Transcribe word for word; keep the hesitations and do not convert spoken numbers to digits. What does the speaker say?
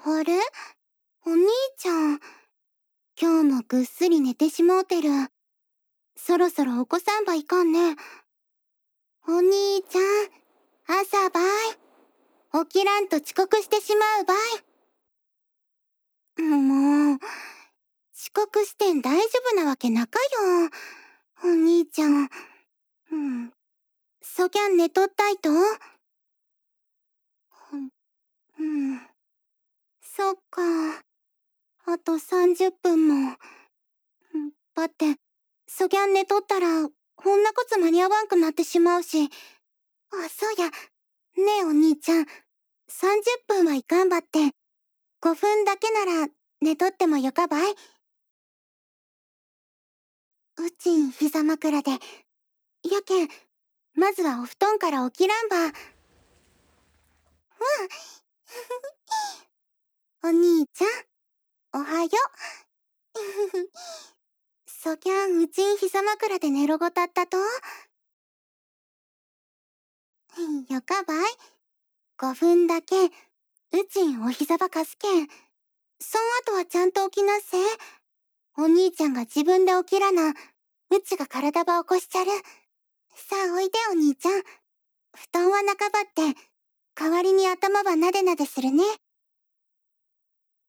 あれ、お兄ちゃん。今日もぐっすり寝てしもうてる。そろそろ起こさんばいかんね。お兄ちゃん、朝ばい。起きらんと遅刻してしまうばい。もう、遅刻してん大丈夫なわけなかよ。お兄ちゃん。うん。そぎゃん寝とったいと？うん。うん。そっか。あとさんじゅっぷんも。だって、そぎゃん寝とったら、ほんなこつ間に合わんくなってしまうし。あ、そうや。ねえお兄ちゃん。さんじゅっぷんはいかんばって。ごふんだけなら寝とってもよかばい？うちん膝枕で。やけん、まずはお布団から起きらんば。うん。お兄ちゃん、おはよ。そぎゃんうちん膝枕で寝ろごたったと？よかばい？ごふんだけ、うちんお膝ばかすけん。そんあとはちゃんと起きなっせ。お兄ちゃんが自分で起きらな、うちが体ば起こしちゃる。さあおいでお兄ちゃん。布団は中ばって、代わりに頭ばなでなでするね。